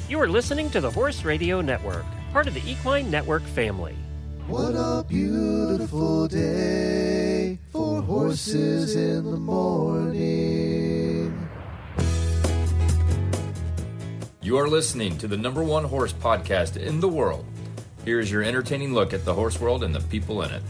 You are listening to the Horse Radio Network, part of the Equine Network family. What a beautiful day for horses in the morning. You are listening to the #1 horse podcast in the world. Here is your entertaining look at the horse world and the people in it.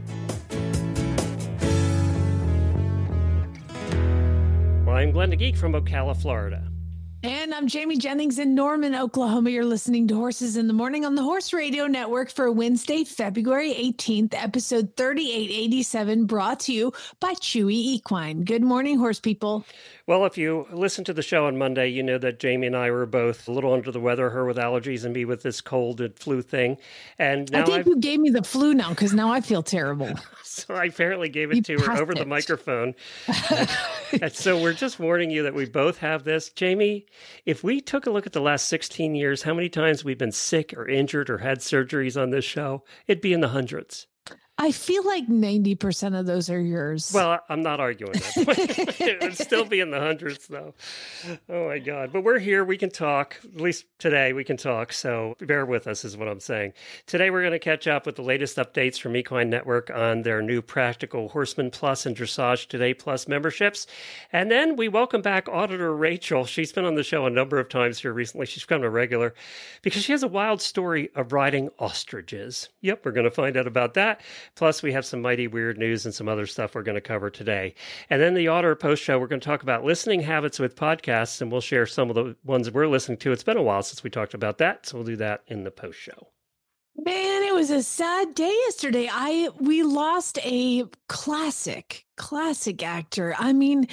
Well, I'm Glenn the Geek from Ocala, Florida. And I'm Jamie Jennings in Norman, Oklahoma. You're listening to Horses in the Morning on the Horse Radio Network for Wednesday, February 18th, episode 3887, brought to you by Chewy Equine. Good morning, horse people. Well, if you listen to the show on Monday, you know that Jamie and I were both a little under the weather, her with allergies and me with this cold and flu thing. And now I think you gave me the flu now because now I feel terrible. So I apparently gave it to her over the microphone. And so we're just warning you that we both have this. Jamie, if we took a look at the last 16 years, how many times we've been sick or injured or had surgeries on this show, it'd be in the hundreds. I feel like 90% of those are yours. Well, I'm not arguing that. It would still be in the hundreds, though. Oh, my God. But we're here. We can talk. At least today we can talk. So bear with us is what I'm saying. Today we're going to catch up with the latest updates from Equine Network on their new Practical Horseman Plus and Dressage Today Plus memberships. And then we welcome back Auditor Rachel. She's been on the show a number of times here recently. She's become a regular because she has a wild story of riding ostriches. Yep, we're going to find out about that. Plus, we have some mighty weird news and some other stuff we're going to cover today. And then the Auditor Post Show, we're going to talk about listening habits with podcasts, and we'll share some of the ones we're listening to. It's been a while since we talked about that, so we'll do that in the Post Show. Man, it was a sad day yesterday. We lost a classic actor. I mean,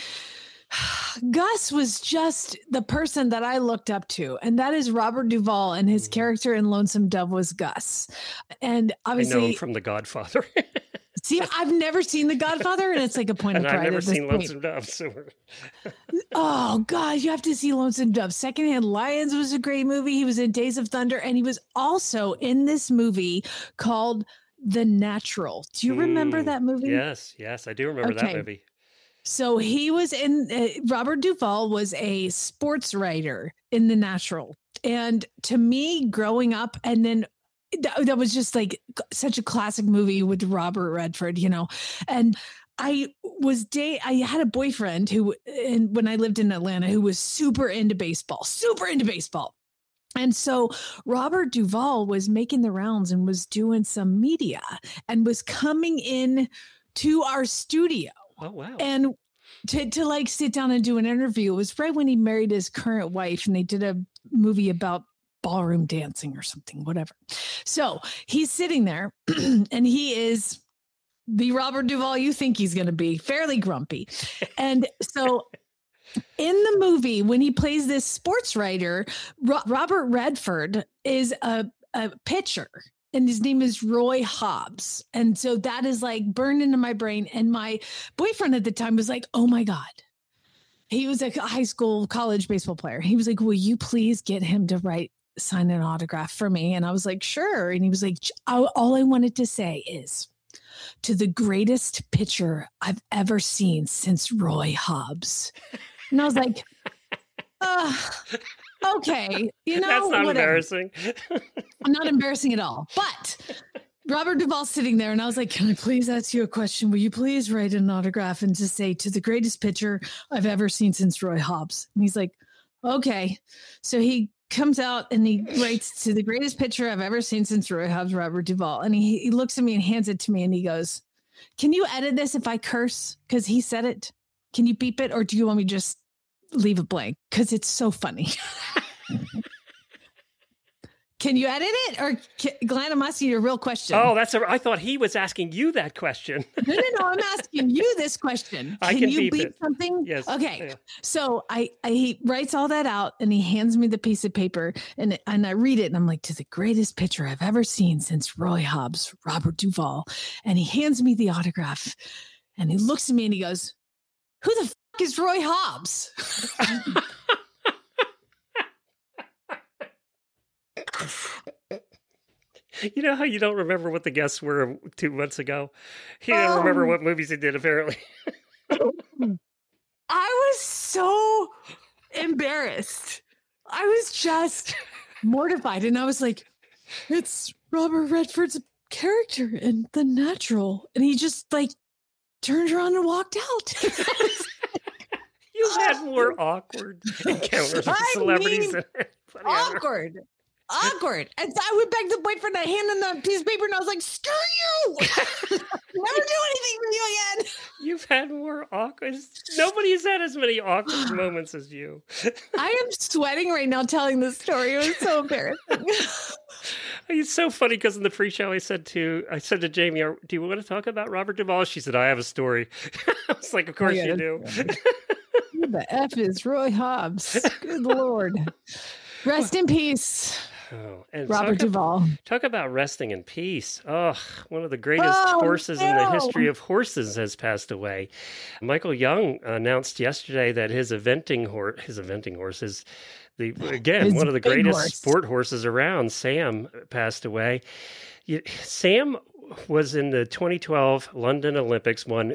Gus was just the person that I looked up to, and that is Robert Duvall, and his character in Lonesome Dove was Gus. And obviously, I know him from The Godfather. See, I've never seen The Godfather, and it's like a point of pride. I've never seen Lonesome Dove. So oh, God, you have to see Lonesome Dove. Secondhand Lions was a great movie. He was in Days of Thunder, and he was also in this movie called The Natural. Do you remember that movie? Yes, I do remember that movie. So he was in, Robert Duvall was a sports writer in The Natural. And to me, growing up, and then that was just like such a classic movie with Robert Redford, you know. And I had a boyfriend when I lived in Atlanta, who was super into baseball. And so Robert Duvall was making the rounds and was doing some media and was coming in to our studio. Oh, wow. And to like sit down and do an interview. It was right when he married his current wife, and they did a movie about ballroom dancing or something, whatever. So he's sitting there and he is the Robert Duvall you think he's going to be, fairly grumpy. And so in the movie, when he plays this sports writer, Robert Redford is a pitcher. And his name is Roy Hobbs. And so that is like burned into my brain. And my boyfriend at the time was like, oh my God. He was a college baseball player. He was like, will you please get him to sign an autograph for me? And I was like, sure. And he was like, all I wanted to say is, to the greatest pitcher I've ever seen since Roy Hobbs. And I was like, okay, you know, that's not whatever. Embarrassing. I'm not embarrassing at all. But Robert Duvall's sitting there, and I was like, can I please ask you a question? Will you please write an autograph and just say, to the greatest pitcher I've ever seen since Roy Hobbs? And he's like, okay. So he comes out and he writes, to the greatest pitcher I've ever seen since Roy Hobbs, Robert Duvall. And he looks at me and hands it to me, and he goes, can you edit this if I curse? Because he said it. Can you beep it? Or do you want me to just leave it blank? Because it's so funny. Can you edit it? Or Glenn, I'm asking you a real question. Oh, I thought he was asking you that question. No, I'm asking you this question. Can you beep beep it. something? Yes. Okay. Yeah. So he writes all that out, and he hands me the piece of paper, and I read it, and I'm like, to the greatest pitcher I've ever seen since Roy Hobbs, Robert Duvall. And he hands me the autograph, and he looks at me and he goes, who the is Roy Hobbs? You know how you don't remember what the guests were 2 months ago? He didn't remember what movies he did, apparently. I was so embarrassed. I was just mortified. And I was like, it's Robert Redford's character in The Natural. And he just like turned around and walked out. You've had more awkward encounters with celebrities than anybody ever. Awkward. And I went back to the boyfriend, I handed him the piece of paper, and I was like, screw you. Never do anything for you again. You've had more awkward. Nobody's had as many awkward moments as you. I am sweating right now telling this story. It was so embarrassing. It's so funny because in the pre-show I said to Jamie, do you want to talk about Robert Duvall? She said, I have a story. I was like, of course you do. Who the F is Roy Hobbs? Good Lord. Rest in peace. Oh, and Robert Duvall. Talk about resting in peace. Oh, one of the greatest horses in the history of horses has passed away. Michael Young announced yesterday that his eventing horse is one of the greatest sport horses around. Sam passed away. Sam was in the 2012 London Olympics, won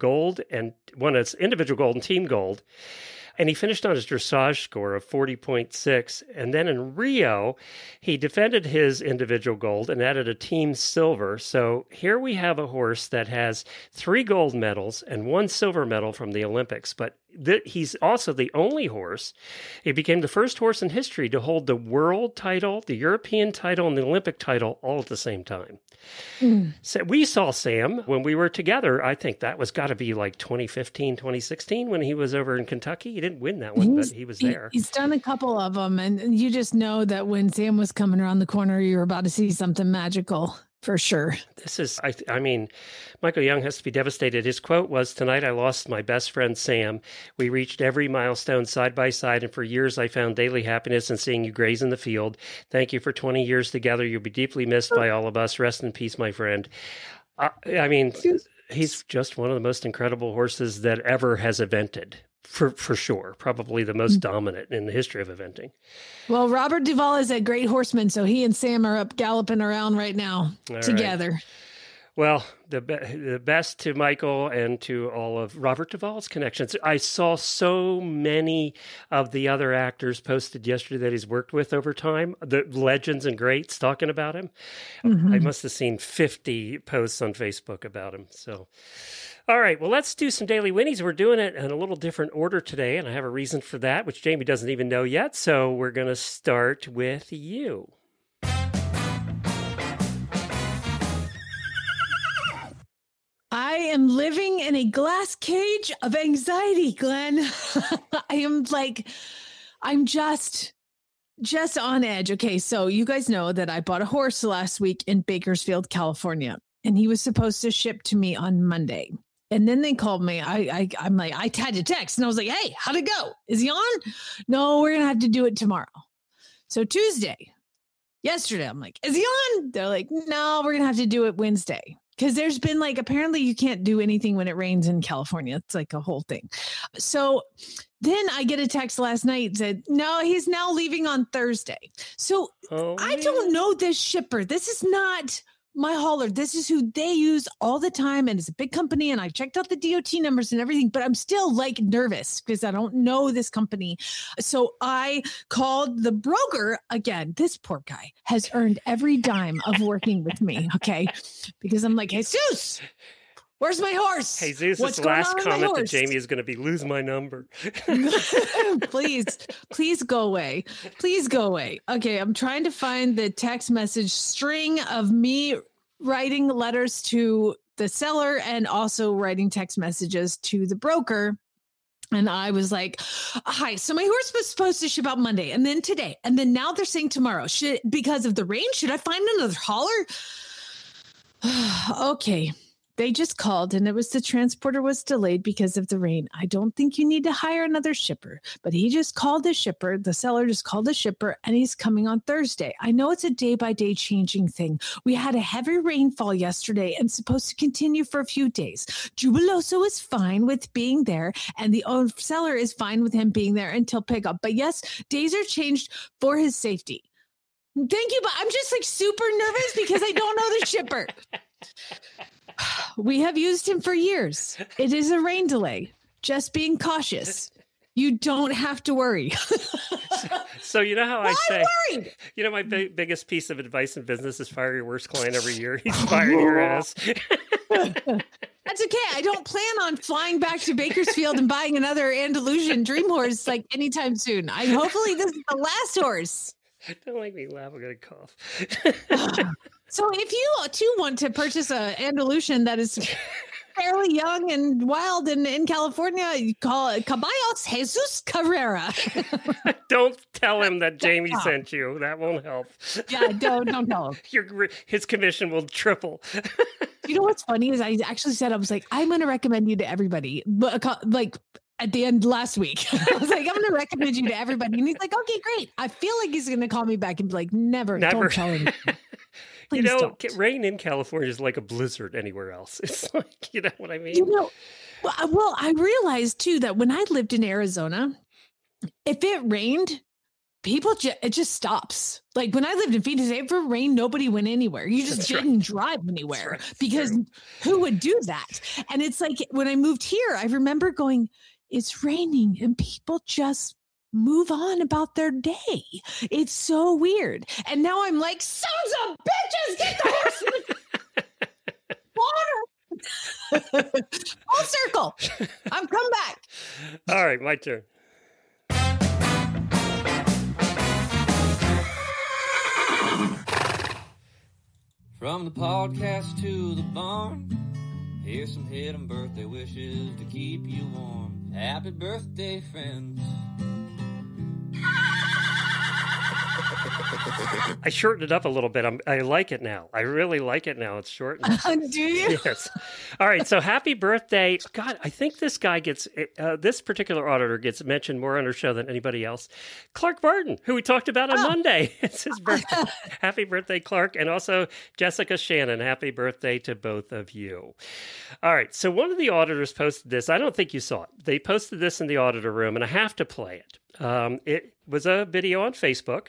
its individual gold and team gold. And he finished on his dressage score of 40.6. And then in Rio, he defended his individual gold and added a team silver. So here we have a horse that has 3 gold medals and 1 silver medal from the Olympics. But he's also the only horse. He became the first horse in history to hold the world title, the European title, and the Olympic title all at the same time. So we saw Sam when we were together. I think that was got to be like 2015, 2016 when he was over in Kentucky. He didn't win that one, but he was there. He's done a couple of them. And you just know that when Sam was coming around the corner, you were about to see something magical. For sure. This is, I mean, Michael Young has to be devastated. His quote was, "Tonight I lost my best friend, Sam. We reached every milestone side by side, and for years I found daily happiness in seeing you graze in the field. Thank you for 20 years together. You'll be deeply missed by all of us. Rest in peace, my friend." I mean, he's just one of the most incredible horses that ever has evented. For sure. Probably the most dominant in the history of eventing. Well, Robert Duvall is a great horseman, so he and Sam are up galloping around right now together. Right. Well, the best to Michael and to all of Robert Duvall's connections. I saw so many of the other actors posted yesterday that he's worked with over time, the legends and greats talking about him. Mm-hmm. I must have seen 50 posts on Facebook about him. So, all right, well, let's do some Daily Winnies. We're doing it in a little different order today, and I have a reason for that, which Jamie doesn't even know yet. So we're going to start with you. I am living in a glass cage of anxiety, Glenn. I'm just on edge. Okay, so you guys know that I bought a horse last week in Bakersfield, California, and he was supposed to ship to me on Monday. And then they called me. I'm like, I had to text, and I was like, "Hey, how'd it go? Is he on?" "No, we're gonna have to do it tomorrow." So yesterday, I'm like, "Is he on?" They're like, "No, we're gonna have to do it Wednesday." Because there's been apparently you can't do anything when it rains in California. It's like a whole thing. So then I get a text last night that said, "No, he's now leaving on Thursday." So I don't know this shipper. This is not my hauler. This is who they use all the time. And it's a big company. And I checked out the DOT numbers and everything, but I'm still nervous because I don't know this company. So I called the broker again. This poor guy has earned every dime of working with me. Okay. Because I'm like, "Jesus, where's my horse?" Jesus' last comment to Jamie is going to be, "Lose my number." Please go away. Please go away. Okay. I'm trying to find the text message string of me writing letters to the seller and also writing text messages to the broker. And I was like, "Hi, so my horse was supposed to ship out Monday and then today. And then now they're saying tomorrow. Because of the rain, should I find another hauler?" Okay. They just called and the transporter was delayed because of the rain. "I don't think you need to hire another shipper," but he just called the shipper. The seller just called the shipper and he's coming on Thursday. "I know it's a day by day changing thing. We had a heavy rainfall yesterday and supposed to continue for a few days. Jubiloso is fine with being there and the seller is fine with him being there until pickup. But yes, days are changed for his safety." Thank you, but I'm just super nervous because I don't know the shipper. We have used him for years. It is a rain delay. Just being cautious. You don't have to worry. So you know how I say, worried? you know, my biggest piece of advice in business is fire your worst client every year. He's firing your ass. That's okay. I don't plan on flying back to Bakersfield and buying another Andalusian dream horse like anytime soon. Hopefully this is the last horse. Don't make me laugh. I'm going to cough. So if you too want to purchase an Andalusian that is fairly young and wild and in California, you call it Caballos Jesus Carrera. Don't tell him that Jamie sent you. That won't help. Yeah, don't tell him. His commission will triple. You know what's funny is I actually said, I was like, I'm going to recommend you to everybody. But like at the end last week, I was like, I'm going to recommend you to everybody. And he's like, okay, great. I feel like he's going to call me back and be like, never. Don't tell him. You know, rain in California is like a blizzard anywhere else. It's like, you know what I mean? You know, well, I realized too that when I lived in Arizona, if it rained, it just stops. Like when I lived in Phoenix, if it rained, nobody went anywhere. You just didn't drive anywhere because who would do that? And it's like when I moved here, I remember going, it's raining and people just move on about their day. It's so weird. And now I'm like, sons of bitches, get the horse in the water. Full circle. I'm come back. All right, my turn. From the podcast to the barn, here's some hidden birthday wishes to keep you warm. Happy birthday, friends. I shortened it up a little bit. I like it now. I really like it now. It's shortened. Do you? Yes. All right. So happy birthday. God, I think this guy this particular auditor gets mentioned more on our show than anybody else. Clark Barton, who we talked about on Monday. It's his birthday. Happy birthday, Clark. And also Jessica Shannon. Happy birthday to both of you. All right. So one of the auditors posted this. I don't think you saw it. They posted this in the auditor room, and I have to play it. It was a video on Facebook,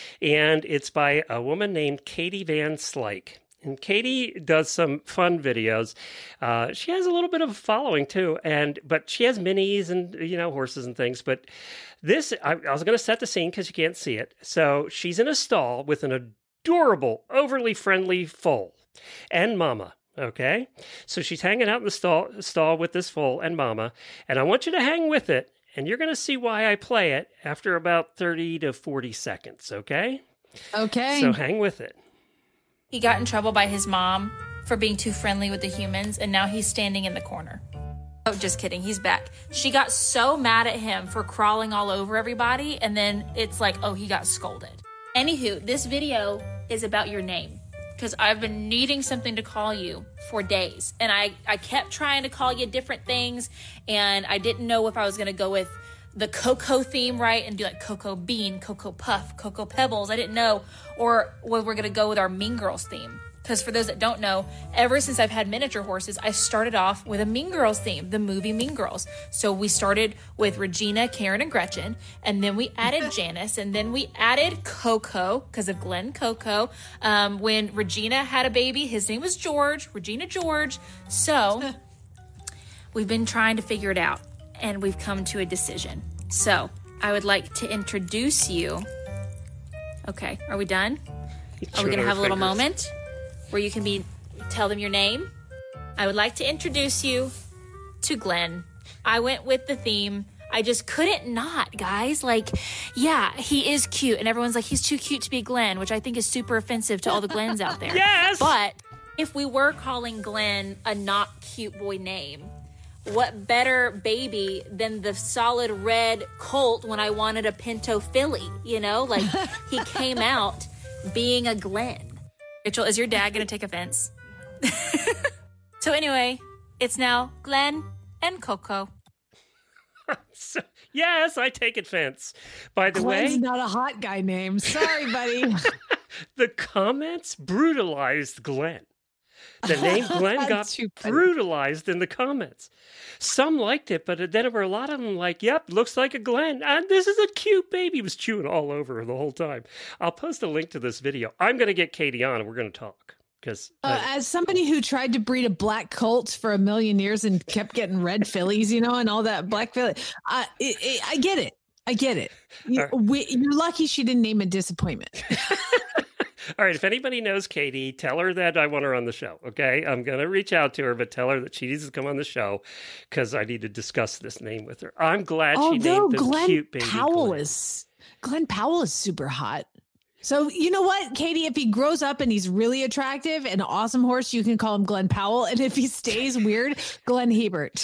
and it's by a woman named Katie Van Slyke. And Katie does some fun videos. She has a little bit of a following too, but she has minis and horses and things. But this, I was going to set the scene because you can't see it. So she's in a stall with an adorable, overly friendly foal and mama. Okay, so she's hanging out in the stall with this foal and mama, and I want you to hang with it. And you're going to see why I play it after about 30 to 40 seconds, okay? Okay. So hang with it. He got in trouble by his mom for being too friendly with the humans, and now he's standing in the corner. Oh, just kidding. He's back. She got so mad at him for crawling all over everybody, and then it's like, oh, he got scolded. Anywho, this video is about your name, because I've been needing something to call you for days. And I kept trying to call you different things, and I didn't know if I was going to go with the Cocoa theme, right? And do like Cocoa Bean, Cocoa Puff, Cocoa Pebbles. I didn't know. Or whether we're going to go with our Mean Girls theme. Because for those that don't know, ever since I've had miniature horses, I started off with a Mean Girls theme, the movie Mean Girls. So we started with Regina, Karen, and Gretchen, and then we added Janice, and then we added Coco because of Glenn Coco. When Regina had a baby, his name was George, Regina George. So we've been trying to figure it out, and we've come to a decision. So I would like to introduce you. Okay, are we done? Are we going to have a little moment where you can tell them your name? I would like to introduce you to Glenn. I went with the theme. I just couldn't not, guys. Like, yeah, he is cute. And everyone's like, he's too cute to be Glenn, which I think is super offensive to all the Glens out there. Yes! But if we were calling Glenn a not cute boy name, what better baby than the solid red colt when I wanted a Pinto filly, Like, he came out being a Glenn. Rachel, is your dad going to take offense? So anyway, it's now Glenn and Coco. Yes, I take offense. By the Glenn's way, not a hot guy name. Sorry, buddy. the comments brutalized Glenn. The name Glenn got brutalized in the comments. Some liked it, but then there were a lot of them like, yep, looks like a Glenn. And this is a cute baby. He was chewing all over her the whole time. I'll post a link to this video. I'm going to get Katie on and we're going to talk. Because as somebody who tried to breed a black colt for a million years and kept getting red fillies, and all that black filly, I get it. I get it. You're lucky she didn't name a disappointment. All right. If anybody knows Katie, tell her that I want her on the show. Okay. I'm going to reach out to her, but tell her that she needs to come on the show because I need to discuss this name with her. I'm glad she named them cute baby Glenn Powell is super hot. So you know what, Katie, if he grows up and he's really attractive and an awesome horse, you can call him Glenn Powell. And if he stays weird, Glenn Hebert.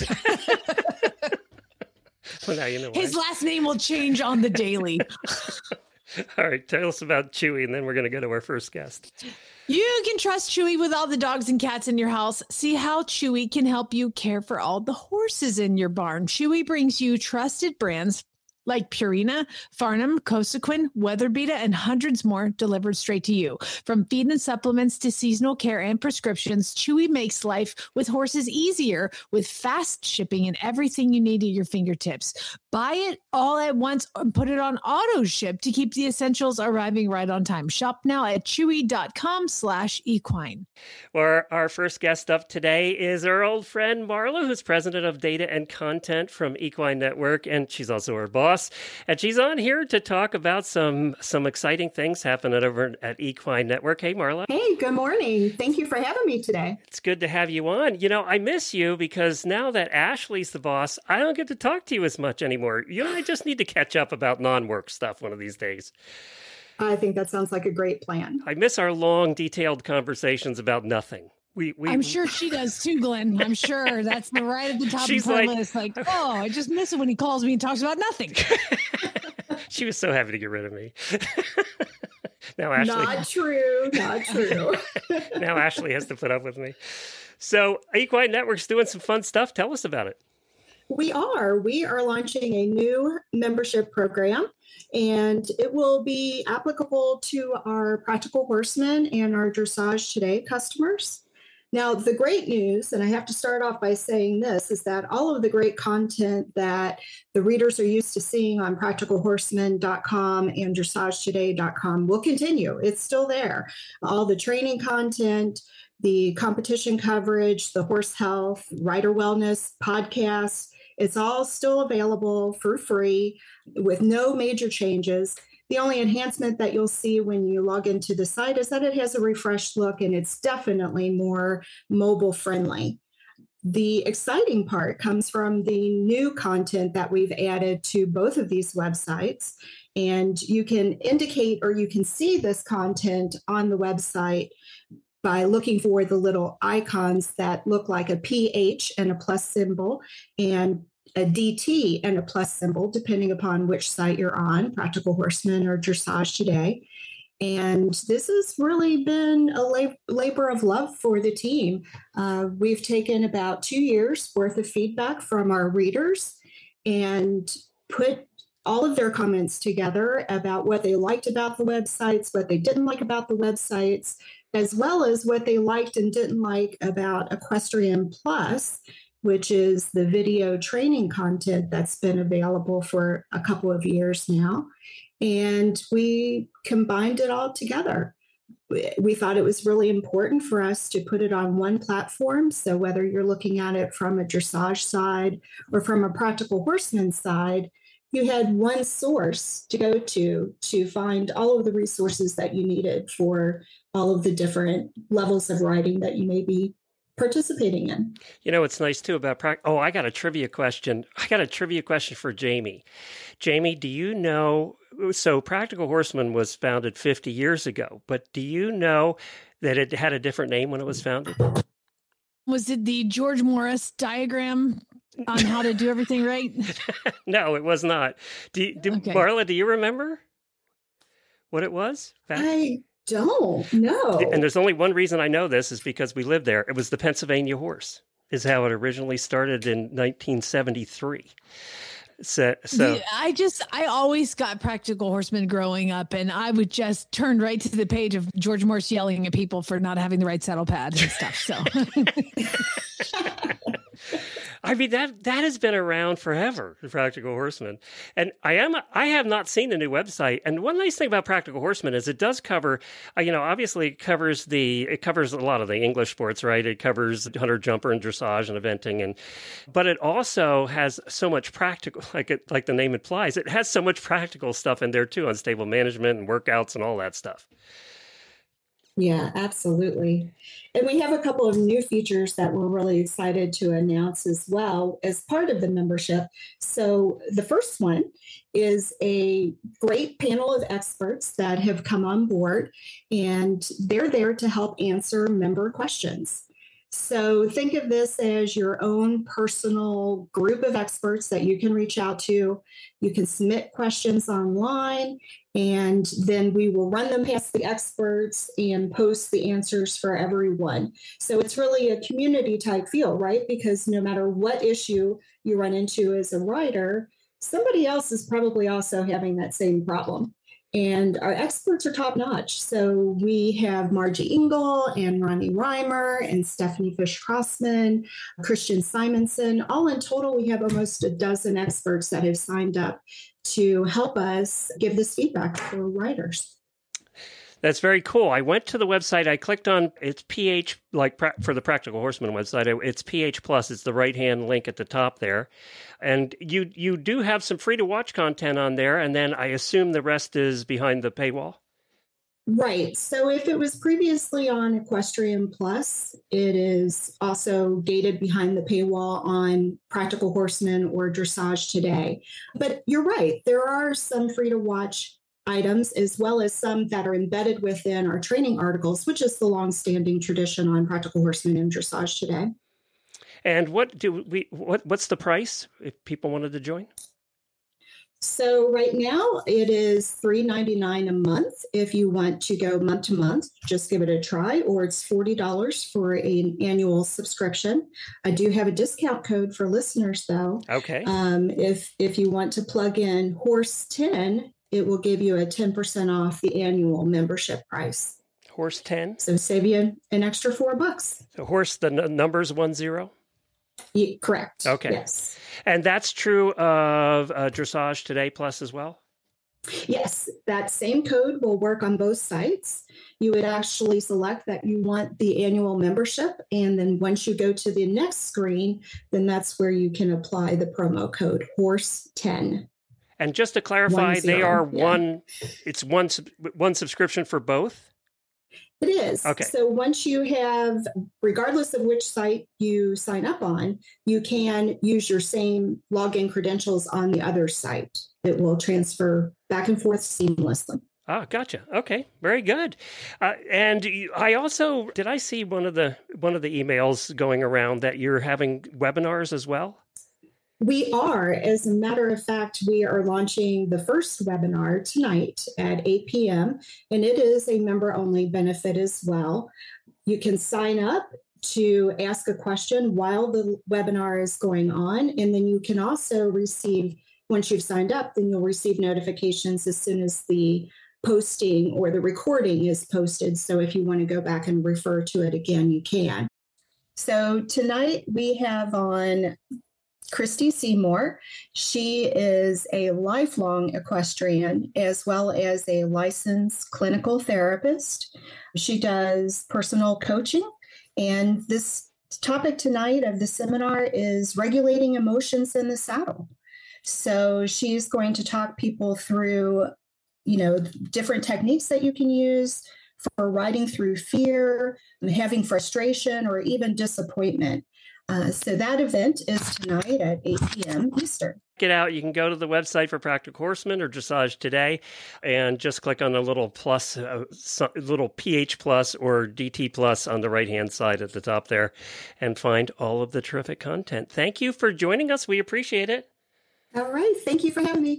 Well, now you know his last name will change on the daily. All right, tell us about Chewy, and then we're going to go to our first guest. You can trust Chewy with all the dogs and cats in your house. See how Chewy can help you care for all the horses in your barn. Chewy brings you trusted brands like Purina, Farnham, Cosequin, Weatherbeeta, and hundreds more delivered straight to you. From feed and supplements to seasonal care and prescriptions, Chewy makes life with horses easier with fast shipping and everything you need at your fingertips. Buy it all at once and put it on auto ship to keep the essentials arriving right on time. Shop now at chewy.com/equine. Well, our first guest up today is our old friend Marla, who's president of data and content from Equine Network, and she's also our boss. And she's on here to talk about some exciting things happening over at Equine Network. Hey, Marla. Hey, good morning. Thank you for having me today. It's good to have you on. I miss you because now that Ashley's the boss, I don't get to talk to you as much anymore. You and I just need to catch up about non-work stuff one of these days. I think that sounds like a great plan. I miss our long, detailed conversations about nothing. I'm sure she does too, Glenn. I'm sure that's right at the top of her list. Like, I just miss it when he calls me and talks about nothing. She was so happy to get rid of me. Now Ashley, not true. Now Ashley has to put up with me. So Equine Network's doing some fun stuff. Tell us about it. We are launching a new membership program, and it will be applicable to our Practical Horsemen and our Dressage Today customers. Now, the great news, and I have to start off by saying this, is that all of the great content that the readers are used to seeing on practicalhorsemen.com and dressagetoday.com will continue. It's still there. All the training content, the competition coverage, the horse health, rider wellness, podcasts, it's all still available for free with no major changes. The only enhancement that you'll see when you log into the site is that it has a refreshed look and it's definitely more mobile friendly. The exciting part comes from the new content that we've added to both of these websites. And you can indicate or you can see this content on the website by looking for the little icons that look like a PH and a plus symbol and a DT and a plus symbol, depending upon which site you're on, Practical Horsemen or Dressage Today. And this has really been a labor of love for the team. We've taken about 2 years worth of feedback from our readers and put all of their comments together about what they liked about the websites, what they didn't like about the websites, as well as what they liked and didn't like about Equestrian Plus, which is the video training content that's been available for a couple of years now. And we combined it all together. We thought it was really important for us to put it on one platform. So whether you're looking at it from a dressage side or from a Practical Horseman side, you had one source to go to find all of the resources that you needed for all of the different levels of riding that you may be participating in. It's nice too about I got a trivia question. For Jamie. Jamie, do you know, so Practical Horseman was founded 50 years ago, but do you know that it had a different name when it was founded? Was it the George Morris diagram on how to do everything right? No, it was not. Okay. Marla, do you remember what it was? I don't know. And there's only one reason I know this is because we lived there. It was the Pennsylvania horse is how it originally started in 1973. So I always got Practical Horsemen growing up, and I would just turn right to the page of George Morse yelling at people for not having the right saddle pad and stuff. So I mean, that has been around forever, the Practical Horseman. And I have not seen the new website. And one nice thing about Practical Horseman is it does cover, obviously it covers a lot of the English sports, right? It covers hunter, jumper, and dressage and eventing. But it also has so much practical, like the name implies, it has so much practical stuff in there too on stable management and workouts and all that stuff. Yeah, absolutely. And we have a couple of new features that we're really excited to announce as well as part of the membership. So the first one is a great panel of experts that have come on board, and they're there to help answer member questions. So think of this as your own personal group of experts that you can reach out to. You can submit questions online, and then we will run them past the experts and post the answers for everyone. So it's really a community type feel, right? Because no matter what issue you run into as a writer, somebody else is probably also having that same problem. And our experts are top notch. So we have Margie Engel and Ronnie Reimer and Stephanie Fish-Crossman, Christian Simonson. All in total, we have almost a dozen experts that have signed up to help us give this feedback for writers. That's very cool. I went to the website. I clicked on it's PH, for the Practical Horseman website. It's PH Plus. It's the right-hand link at the top there. And you do have some free-to-watch content on there, and then I assume the rest is behind the paywall? Right. So if it was previously on Equestrian Plus, it is also gated behind the paywall on Practical Horseman or Dressage Today. But you're right. There are some free-to-watch items, as well as some that are embedded within our training articles, which is the longstanding tradition on Practical Horseman and Dressage Today. And what's the price if people wanted to join? So right now it is $3.99 a month. If you want to go month to month, just give it a try, or it's $40 for an annual subscription. I do have a discount code for listeners though. Okay. If you want to plug in Horse 10, it will give you a 10% off the annual membership price. Horse 10? So save you an extra $4. So Horse, the number's 10? Yeah, correct. Okay. Yes. And that's true of Dressage Today Plus as well? Yes, that same code will work on both sites. You would actually select that you want the annual membership. And then once you go to the next screen, then that's where you can apply the promo code Horse 10. And just to clarify, they are it's one subscription for both? It is. Okay. So once you have, regardless of which site you sign up on, you can use your same login credentials on the other site. It will transfer back and forth seamlessly. Ah, gotcha. Okay, very good. And did I see one of the emails going around that you're having webinars as well? We are. As a matter of fact, we are launching the first webinar tonight at 8 p.m., and it is a member-only benefit as well. You can sign up to ask a question while the webinar is going on, and then you can also receive, once you've signed up, then you'll receive notifications as soon as the posting or the recording is posted. So if you want to go back and refer to it again, you can. So tonight we have on Christy Seymour. She is a lifelong equestrian as well as a licensed clinical therapist. She does personal coaching, and this topic tonight of the seminar is regulating emotions in the saddle. So she's going to talk people through, different techniques that you can use for riding through fear, having frustration, or even disappointment. So that event is tonight at 8 p.m. Eastern. Get out. You can go to the website for Practical Horseman or Dressage Today and just click on the little plus, little PH Plus or DT Plus on the right-hand side at the top there and find all of the terrific content. Thank you for joining us. We appreciate it. All right. Thank you for having me.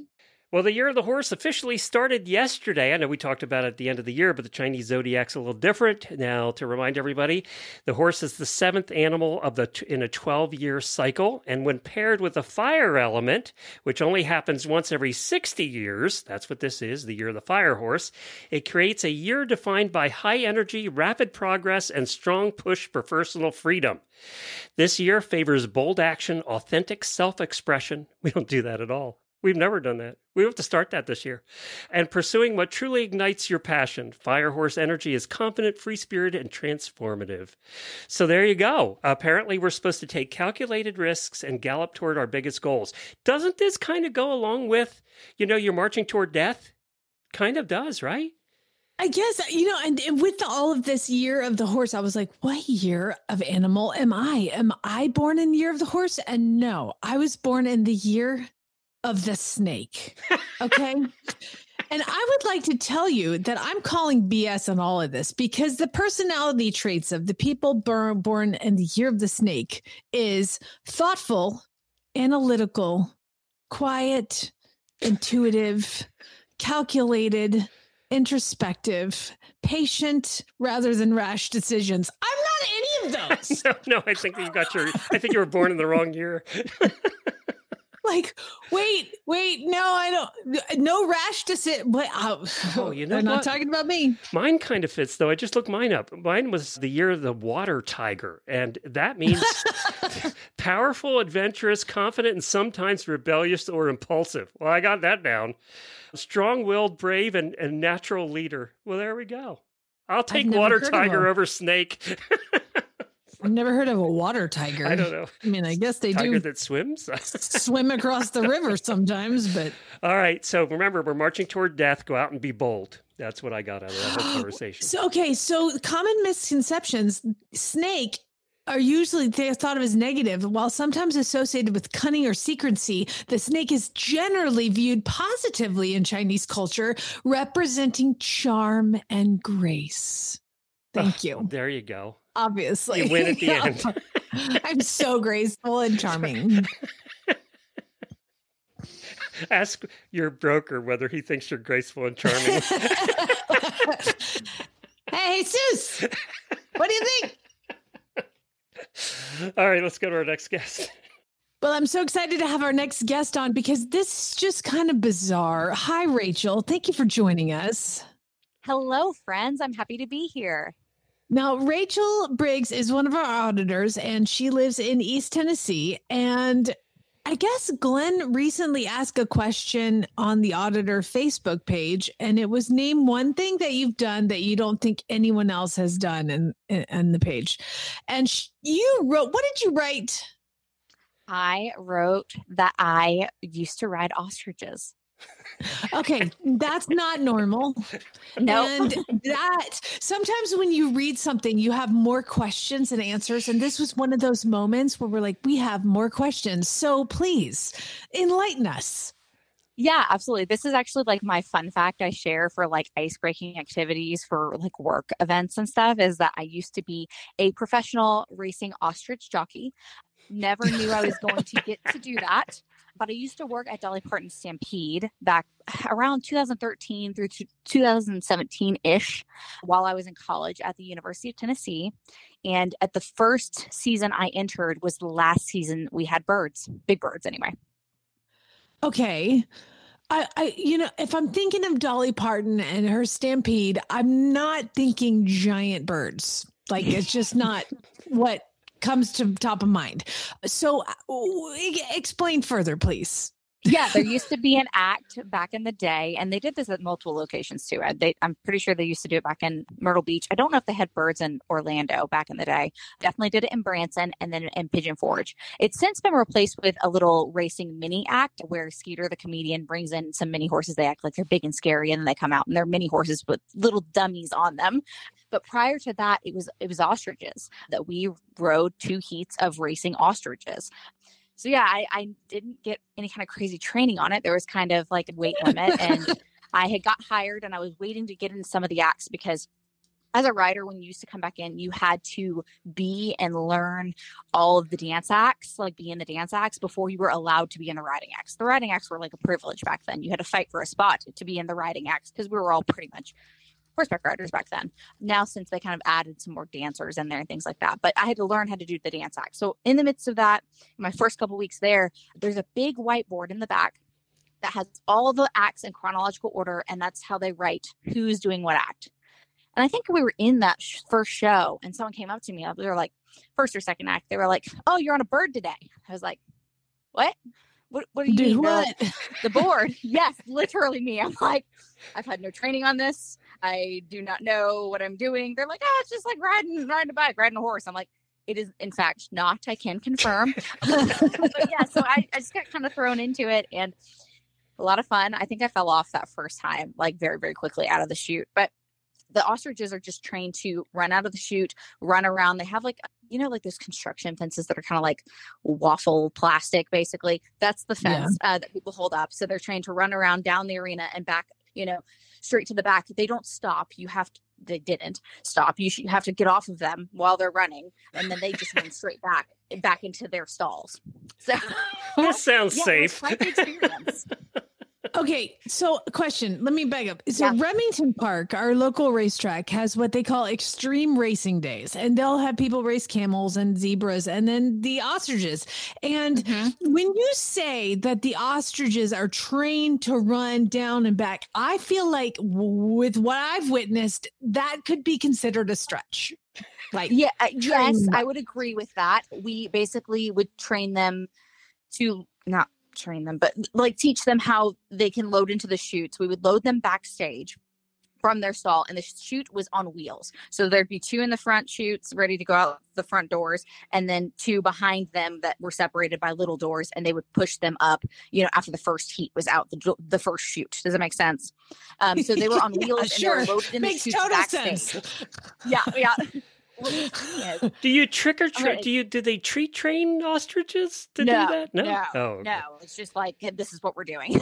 Well, the year of the horse officially started yesterday. I know we talked about it at the end of the year, but the Chinese zodiac's a little different. Now, to remind everybody, the horse is the seventh animal in a 12-year cycle. And when paired with the fire element, which only happens once every 60 years, that's what this is, the year of the fire horse, it creates a year defined by high energy, rapid progress, and strong push for personal freedom. This year favors bold action, authentic self-expression. We don't do that at all. We've never done that. We have to start that this year. And pursuing what truly ignites your passion. Fire horse energy is confident, free-spirited, and transformative. So there you go. Apparently, we're supposed to take calculated risks and gallop toward our biggest goals. Doesn't this kind of go along with, you're marching toward death? Kind of does, right? I guess, and with all of this year of the horse, I was like, what year of animal am I? Am I born in the year of the horse? And no, I was born in the year of the snake. Okay. And I would like to tell you that I'm calling BS on all of this because the personality traits of the people born in the year of the snake is thoughtful, analytical, quiet, intuitive, calculated, introspective, patient rather than rash decisions. I'm not any of those. No, I think you were born in the wrong year. Like, wait, no, I don't. No rash decision. They're not talking about me. Mine kind of fits, though. I just looked mine up. Mine was the year of the water tiger, and that means powerful, adventurous, confident, and sometimes rebellious or impulsive. Well, I got that down. Strong-willed, brave, and natural leader. Well, there we go. I'll take water tiger over snake. I've never heard of a water tiger. I don't know. I mean, I guess they tiger do that swims? swim across the river sometimes, but... All right. So remember, we're marching toward death. Go out and be bold. That's what I got out of that whole conversation. So common misconceptions. Snake are usually they're thought of as negative, while sometimes associated with cunning or secrecy. The snake is generally viewed positively in Chinese culture, representing charm and grace. Thank you. There you go. Obviously. You win at the end. I'm so graceful and charming. Ask your broker whether he thinks you're graceful and charming. Hey, Jesus, what do you think? All right, let's go to our next guest. Well, I'm so excited to have our next guest on because this is just kind of bizarre. Hi, Rachel. Thank you for joining us. Hello, friends. I'm happy to be here. Now, Rachel Briggs is one of our auditors, and she lives in East Tennessee. And I guess Glenn recently asked a question on the auditor Facebook page, and it was name one thing that you've done that you don't think anyone else has done in the page. And you wrote, what did you write? I wrote that I used to ride ostriches. Okay, that's not normal. No. And that sometimes when you read something, you have more questions than answers. And this was one of those moments where we're like, we have more questions. So please enlighten us. Yeah, absolutely. This is actually like my fun fact I share for like ice-breaking activities for like work events and stuff is that I used to be a professional racing ostrich jockey. Never knew I was going to get to do that. But I used to work at Dolly Parton Stampede back around 2013 through 2017-ish while I was in college at the University of Tennessee. And at the first season I entered was the last season we had birds, big birds anyway. Okay. I if I'm thinking of Dolly Parton and her Stampede, I'm not thinking giant birds. Like it's just not what comes to top of mind. So explain further, please. Yeah, there used to be an act back in the day, and they did this at multiple locations too. I'm pretty sure they used to do it back in Myrtle Beach. I don't know if they had birds in Orlando back in the day. Definitely did it in Branson and then in Pigeon Forge. It's since been replaced with a little racing mini act where Skeeter, the comedian, brings in some mini horses. They act like they're big and scary, and then they come out and they're mini horses with little dummies on them. But prior to that, it was ostriches that we rode 2 heats of racing ostriches. So yeah, I didn't get any kind of crazy training on it. There was kind of like a weight limit and I had got hired and I was waiting to get into some of the acts because as a rider, when you used to come back in, you had to be and learn all of the dance acts, like be in the dance acts before you were allowed to be in the riding acts. The riding acts were like a privilege back then. You had to fight for a spot to be in the riding acts because we were all pretty much horseback riders back then. Now, since they kind of added some more dancers in there and things like that, but I had to learn how to do the dance act. So in the midst of that, my first couple weeks there's a big whiteboard in the back that has all the acts in chronological order, and that's how they write who's doing what act. And I think we were in that first show, and someone came up to me. They were like, first or second act. They were like, "Oh, you're on a bird today." I was like, "What? What do you mean?" What? Like, the board. Yes, literally me. I'm like, I've had no training on this. I do not know what I'm doing. They're like, "Oh, it's just like riding a bike, riding a horse." I'm like, it is in fact not. I can confirm. But yeah, so I just got kind of thrown into it, and a lot of fun. I think I fell off that first time, like very, very quickly out of the chute. But the ostriches are just trained to run out of the chute, run around. They have like, like those construction fences that are kind of like waffle plastic, basically. That's the fence that people hold up. So they're trained to run around down the arena and back, straight to the back. They don't stop. They didn't stop. You have to get off of them while they're running. And then they just run straight back into their stalls. So that sounds safe. Quite the experience. Okay, so question. Let me back up. So Remington Park, our local racetrack, has what they call extreme racing days, and they'll have people race camels and zebras and then the ostriches. And when you say that the ostriches are trained to run down and back, I feel like with what I've witnessed, that could be considered a stretch. Like, yes, I would agree with that. We basically would train them to not train them, but like teach them how they can load into the chutes. We would load them backstage from their stall, and the chute was on wheels. So there'd be 2 in the front chutes ready to go out the front doors, and then 2 behind them that were separated by little doors, and they would push them up, after the first heat was out the first chute. Does that make sense? So they were on wheels and they were loaded in the chutes backstage. Sense. Yeah. Do you trick or treat? Do they treat train ostriches to do that? No. Oh, okay. No. It's just like, this is what we're doing.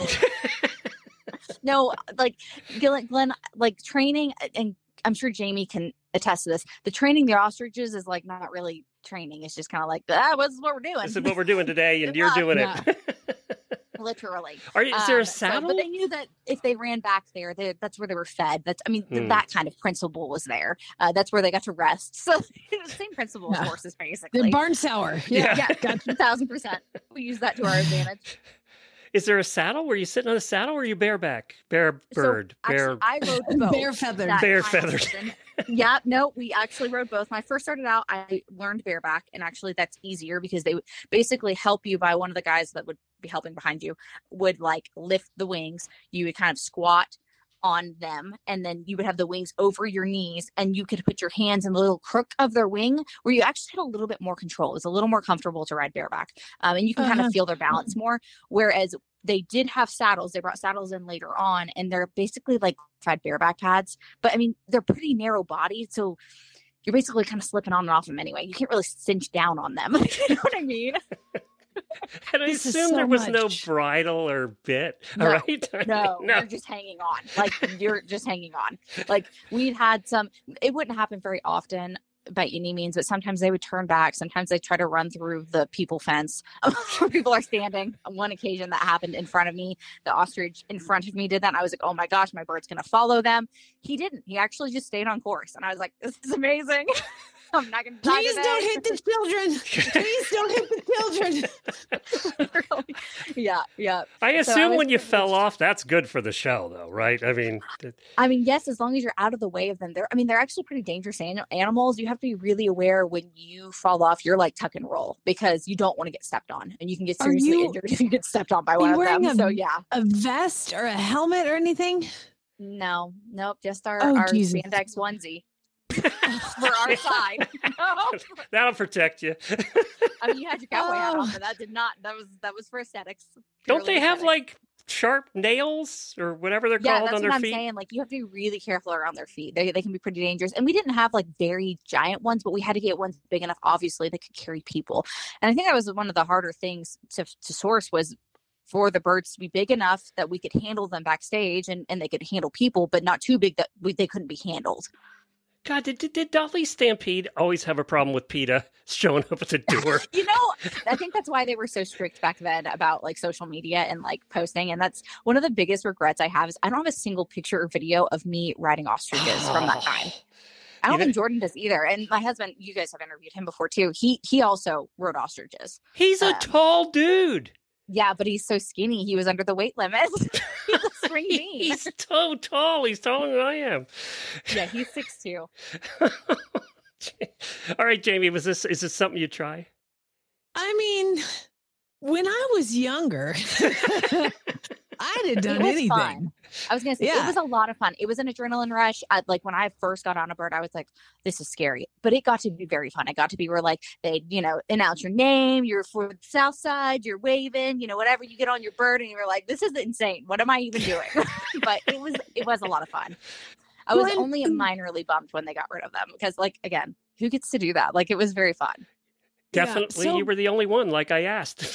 No, like Glenn, like training, and I'm sure Jamie can attest to this. The training the ostriches is like not really training. It's just kind of like, this is what we're doing. This is what we're doing today, and you're doing it. Literally. Is there a saddle? But they knew that if they ran back there, that's where they were fed. That kind of principle was there. That's where they got to rest. So the same principle as horses, basically. The barn sour. Yeah, 1,000%. We use that to our advantage. Is there a saddle? Were you sitting on a saddle, or are you bareback? Bare bird? Actually, I rode both. Bare feathered. Bare feathered. Yeah, no, we actually rode both. When I first started out, I learned bareback, and actually that's easier because they would basically help you by one of the guys that would be helping behind you would like lift the wings. You would kind of squat on them, and then you would have the wings over your knees, and you could put your hands in the little crook of their wing where you actually had a little bit more control. It's a little more comfortable to ride bareback, and you can kind of feel their balance more. Whereas they did have saddles. They brought saddles in later on, and they're basically like bareback pads, but I mean, they're pretty narrow bodied. So you're basically kind of slipping on and off them anyway. You can't really cinch down on them. You know what I mean? And I assume there was no bridle or bit, right? No, you're just hanging on. Like, you're just hanging on. Like, we'd had some, it wouldn't happen very often by any means, but sometimes they would turn back. Sometimes they try to run through the people fence where people are standing. On one occasion that happened in front of me, the ostrich in front of me did that. And I was like, oh my gosh, my bird's going to follow them. He didn't. He actually just stayed on course. And I was like, this is amazing. I'm not going to die. Please don't hit the children. Please don't hit the children. Yeah. I assume when you fell off, that's good for the show, though, right? I mean, yes, as long as you're out of the way of them. They're actually pretty dangerous animals. You have to be really aware when you fall off. You're like tuck and roll because you don't want to get stepped on, and you can get seriously injured if you get stepped on by one of them. A vest or a helmet or anything? No, nope. Just our spandex onesie. For our side. That'll protect you. I mean, you had your cowboy hat on, but that did not. That was for aesthetics. Don't they have like sharp nails or whatever they're called on their feet? Yeah, that's what I'm saying. Like, you have to be really careful around their feet. They can be pretty dangerous. And we didn't have like very giant ones, but we had to get ones big enough, obviously, that could carry people. And I think that was one of the harder things to source was for the birds to be big enough that we could handle them backstage and they could handle people, but not too big that they couldn't be handled. God, did Dolly Stampede always have a problem with PETA showing up at the door? I think that's why they were so strict back then about like social media and like posting. And that's one of the biggest regrets I have is I don't have a single picture or video of me riding ostriches from that time. I don't think Jordan does either. And my husband, you guys have interviewed him before too. He also rode ostriches. He's a tall dude. Yeah, but he's so skinny. He was under the weight limit. He's a spring bean. He's so tall. He's taller than I am. Yeah, he's 6'2". All right, Jamie, is this something you try? I mean, when I was younger, I'd have done anything. Fun. I was going to say, It was a lot of fun. It was an adrenaline rush. Like when I first got on a bird, I was like, this is scary, but it got to be very fun. It got to be where like they, announce your name, you're for the South Side, you're waving, whatever, you get on your bird and you're like, this is insane. What am I even doing? But it was a lot of fun. I was only minorly bummed when they got rid of them because like, again, who gets to do that? Like it was very fun. Definitely, you were the only one, like I asked.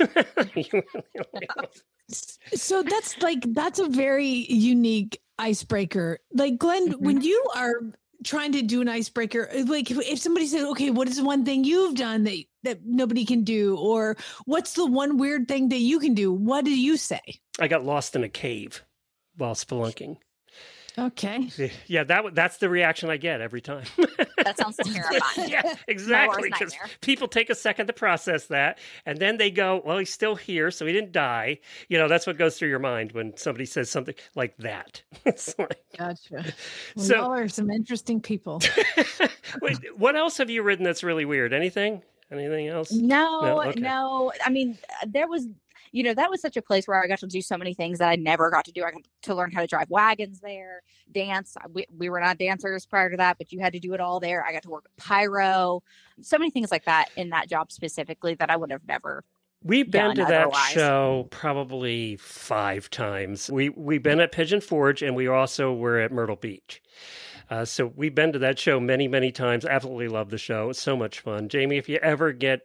So that's a very unique icebreaker. Like Glenn, when you are trying to do an icebreaker, like if somebody says, okay, what is the one thing you've done that nobody can do? Or what's the one weird thing that you can do? What do you say? I got lost in a cave while spelunking. Okay. Yeah, that's the reaction I get every time. That sounds terrifying. Yeah, exactly. Because people take a second to process that, and then they go, well, he's still here, so he didn't die. That's what goes through your mind when somebody says something like that. It's like, gotcha. Well, y'all are some interesting people. Wait, what else have you written that's really weird? Anything else? No. I mean, there was... that was such a place where I got to do so many things that I never got to do. I got to learn how to drive wagons there, dance. We were not dancers prior to that, but you had to do it all there. I got to work with pyro, so many things like that in that job specifically that I would have never. We've been to that show probably 5 times. We've been at Pigeon Forge, and we also were at Myrtle Beach. So we've been to that show many, many times. Absolutely love the show. It's so much fun. Jamie, if you ever get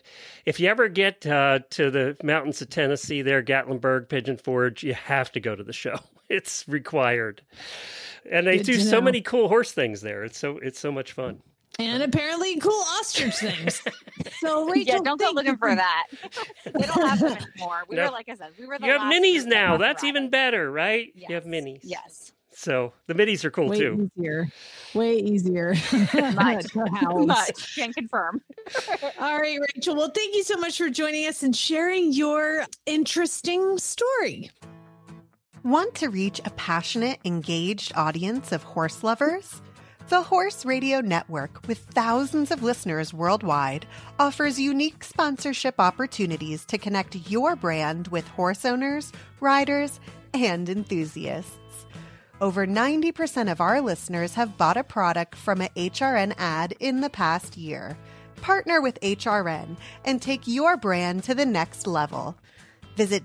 to the mountains of Tennessee there, Gatlinburg, Pigeon Forge, you have to go to the show. It's required. And they do so many cool horse things there. It's so much fun. And apparently cool ostrich things. So Rachel, don't go looking for that. They don't have them anymore. We were, like I said, we were the You have minis now. That's even better, right? Yes. You have minis. Yes. So the minis are cool too. Way easier. Much. Can confirm. All right, Rachel. Well, thank you so much for joining us and sharing your interesting story. Want to reach a passionate, engaged audience of horse lovers? The Horse Radio Network, with thousands of listeners worldwide, offers unique sponsorship opportunities to connect your brand with horse owners, riders, and enthusiasts. Over 90% of our listeners have bought a product from a HRN ad in the past year. Partner with HRN and take your brand to the next level. Visit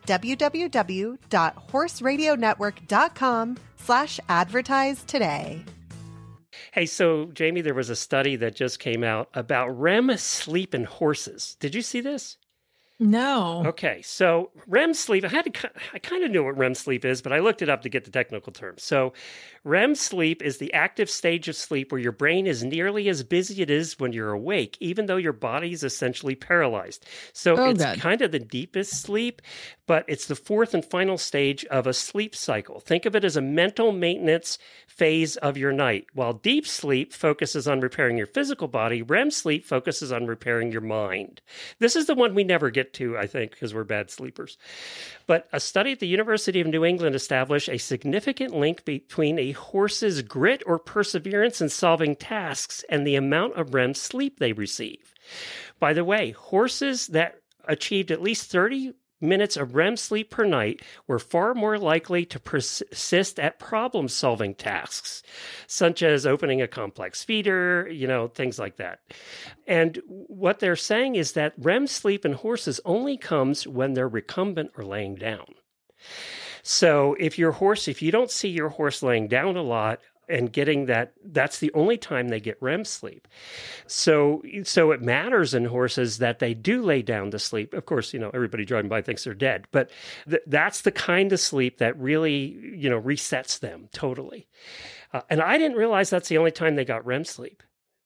www.horseradionetwork.com/advertise today. Hey, so Jamie, there was a study that just came out about REM sleep in horses. Did you see this? No. Okay, so REM sleep, I kind of knew what REM sleep is, but I looked it up to get the technical terms. So REM sleep is the active stage of sleep where your brain is nearly as busy as it is when you're awake, even though your body is essentially paralyzed. So it's kind of the deepest sleep, but it's the 4th and final stage of a sleep cycle. Think of it as a mental maintenance phase of your night. While deep sleep focuses on repairing your physical body, REM sleep focuses on repairing your mind. This is the one we never get to, I think, because we're bad sleepers. But a study at the University of New England established a significant link between a horse's grit or perseverance in solving tasks and the amount of REM sleep they receive. By the way, horses that achieved at least 30 minutes of REM sleep per night were far more likely to persist at problem-solving tasks, such as opening a complex feeder, things like that. And what they're saying is that REM sleep in horses only comes when they're recumbent or laying down. So if you don't see your horse laying down a lot, and getting that's the only time they get REM sleep. So it matters in horses that they do lay down to sleep. Of course, everybody driving by thinks they're dead, but that's the kind of sleep that really, resets them totally. And I didn't realize that's the only time they got REM sleep.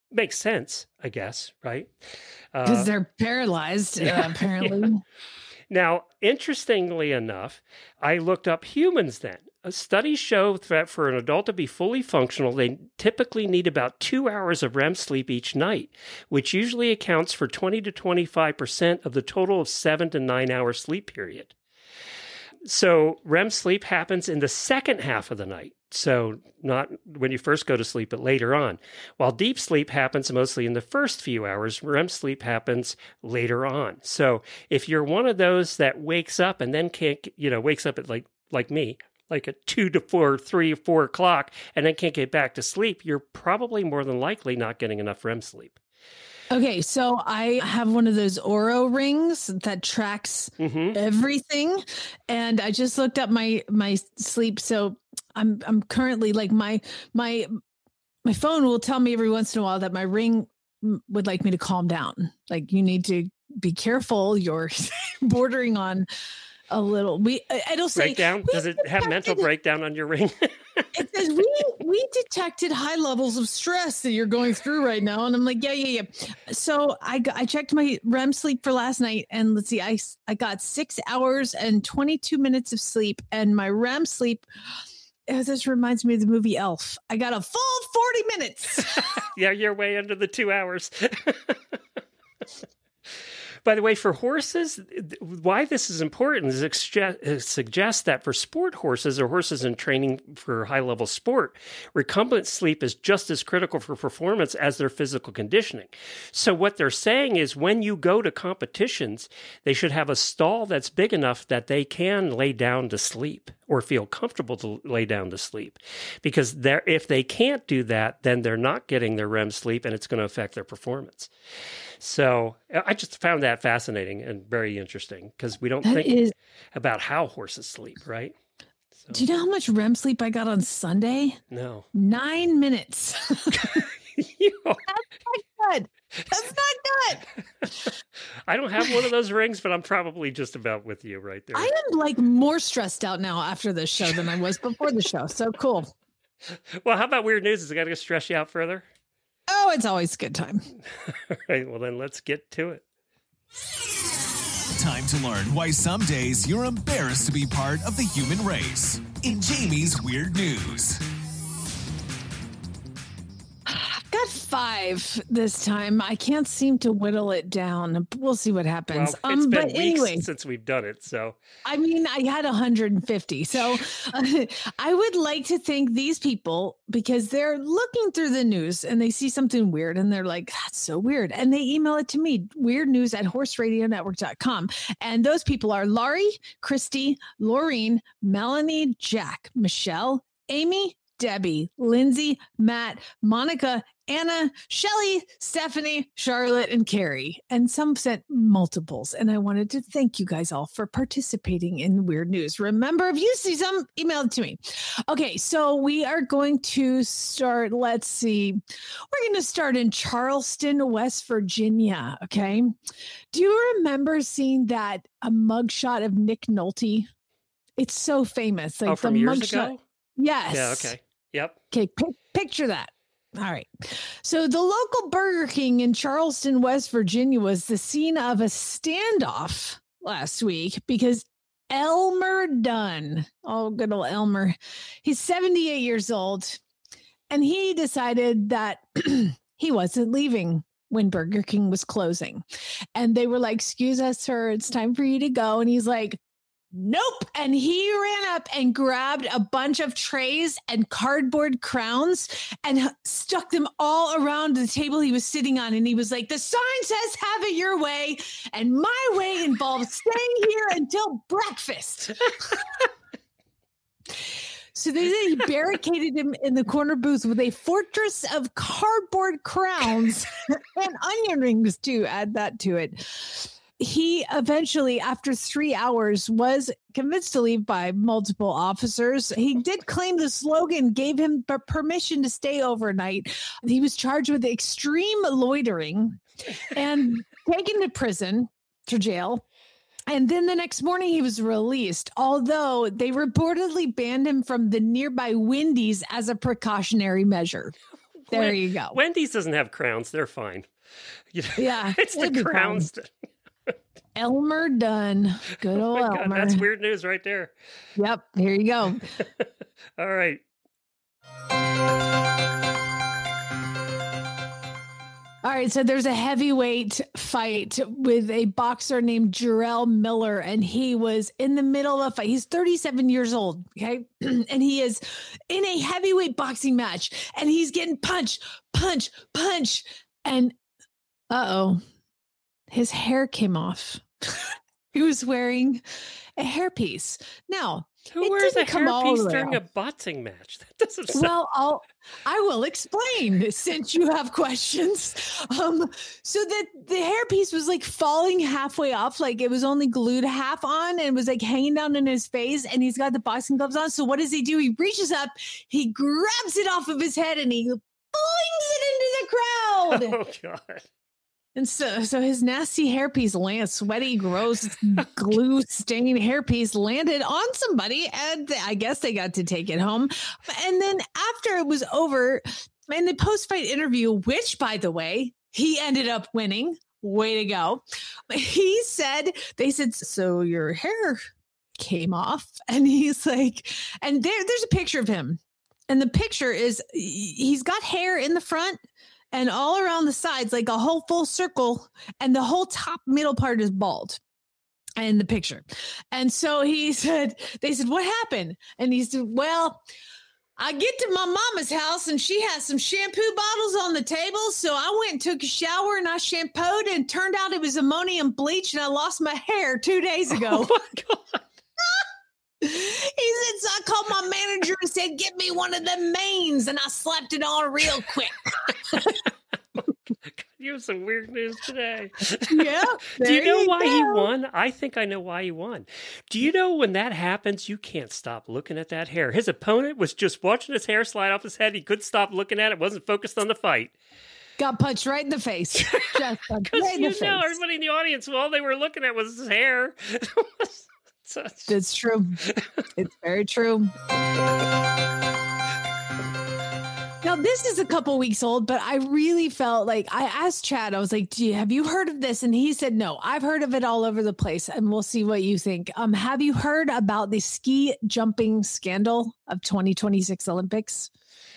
makes sense, I guess, right? Because they're paralyzed, apparently. Yeah. Now, interestingly enough, I looked up humans then. Studies show that for an adult to be fully functional, they typically need about 2 hours of REM sleep each night, which usually accounts for 20 to 25% of the total of 7 to 9 hour sleep period. So REM sleep happens in the second half of the night. So not when you first go to sleep, but later on. While deep sleep happens mostly in the first few hours, REM sleep happens later on. So if you're one of those that wakes up and then can't, wakes up at like me, like at 2 to 4, 3 or 4 o'clock, and then can't get back to sleep, you're probably more than likely not getting enough REM sleep. Okay, so I have one of those Oura rings that tracks everything, and I just looked up my sleep. So I'm currently like my phone will tell me every once in a while that my ring would like me to calm down. Like, you need to be careful. You're bordering on a little. It'll say breakdown. Does it have mental breakdown on your ring? It says we detected high levels of stress that you're going through right now, and I'm like, yeah. So I checked my REM sleep for last night, and let's see, I got 6 hours and 22 minutes of sleep, and my REM sleep. This reminds me of the movie Elf. I got a full 40 minutes. Yeah, you're way under the 2 hours. By the way, for horses, why this is important is it suggests that for sport horses or horses in training for high-level sport, recumbent sleep is just as critical for performance as their physical conditioning. So what they're saying is when you go to competitions, they should have a stall that's big enough that they can lay down to sleep or feel comfortable to lay down to sleep. Because if they can't do that, then they're not getting their REM sleep, and it's going to affect their performance. So I just found that fascinating and very interesting because we don't think about how horses sleep, right? So. Do you know how much REM sleep I got on Sunday? No. 9 minutes. That's not good. That's not good. I don't have one of those rings, but I'm probably just about with you right there. I am like more stressed out now after this show than I was before the show. So cool. Well, how about weird news? Is it going to stress you out further? Oh, it's always a good time. All right, well then let's get to it. Time to learn why some days you're embarrassed to be part of the human race. In Jamie's Weird News. I've got 5 this time. I can't seem to whittle it down. We'll see what happens. Well, it's been but anyway, since we've done it, so. I mean, I had 150. So I would like to thank these people because they're looking through the news and they see something weird and they're like, that's so weird. And they email it to me, weirdnews@horseradionetwork.com. And those people are Laurie, Christy, Laureen, Melanie, Jack, Michelle, Amy, Debbie, Lindsay, Matt, Monica, Anna, Shelly, Stephanie, Charlotte, and Carrie. And some sent multiples. And I wanted to thank you guys all for participating in Weird News. Remember, if you see some, email it to me. Okay, so we are going to start, let's see. We're going to start in Charleston, West Virginia, okay? Do you remember seeing a mugshot of Nick Nolte? It's so famous. Like from the years mugshot. ago? Yes. Yeah, okay. Yep. Okay, picture that. All right. So the local Burger King in Charleston, West Virginia was the scene of a standoff last week because Elmer Dunn, oh, good old Elmer, he's 78 years old, and he decided that he wasn't leaving when Burger King was closing. And they were like, excuse us, sir, it's time for you to go. And he's like, nope. And he ran up and grabbed a bunch of trays and cardboard crowns and stuck them all around the table he was sitting on. And he was like, the sign says have it your way. And my way involves staying here until breakfast. So they said he barricaded him in the corner booth with a fortress of cardboard crowns and onion rings to add that to it. He eventually, after 3 hours, was convinced to leave by multiple officers. He did claim the slogan gave him permission to stay overnight. He was charged with extreme loitering and taken to prison, to jail. And then the next morning he was released, although they reportedly banned him from the nearby Wendy's as a precautionary measure. There you go. Wendy's doesn't have crowns. They're fine. You know, Yeah, it's the it'd be crowns. Elmer Dunn. Good Oh old my God, Elmer. that's weird news right there. Yep. Here you go. All right. All right, so there's a heavyweight fight with a boxer named Jarrell Miller, and he was in the middle of a fight. He's 37 years old, okay? And he is in a heavyweight boxing match, and he's getting punch. And his hair came off. He was wearing a hairpiece. Now, who wears a hairpiece during a boxing match? That doesn't sound... Well, I will explain since you have questions. So that the hairpiece was like falling halfway off, like it was only glued half on and was like hanging down in his face, and he's got the boxing gloves on. So what does he do? He reaches up, he grabs it off of his head, and he flings it into the crowd. Oh God. And so his nasty hairpiece lands, sweaty, gross, glue-stained hairpiece landed on somebody, and I guess they got to take it home. And then after it was over, in the post-fight interview, which, by the way, he ended up winning. Way to go. They said, so your hair came off. And he's like, and there's a picture of him. And the picture is, he's got hair in the front and all around the sides, like a whole full circle, and the whole top middle part is bald in the picture. And so they said, what happened? And he said, well, I get to my mama's house and she has some shampoo bottles on the table. So I went and took a shower and I shampooed, and turned out it was ammonium bleach, and I lost my hair 2 days ago. Oh my God. He said, so I called my manager and said, get me one of them mains, and I slapped it on real quick. You have some weird news today. Yeah. Do you know why he won? I think I know why he won. Do you know when that happens, you can't stop looking at that hair? His opponent was just watching his hair slide off his head. He couldn't stop looking at it. Wasn't focused on the fight. Got punched right in the face. Just punched right in the face. Everybody in the audience, all they were looking at was his hair. It's true. It's very true. Now, this is a couple weeks old, but I really felt like I asked Chad, I was like, have you heard of this? And he said, no, I've heard of it all over the place, and we'll see what you think. Have you heard about the ski jumping scandal of 2026 Olympics?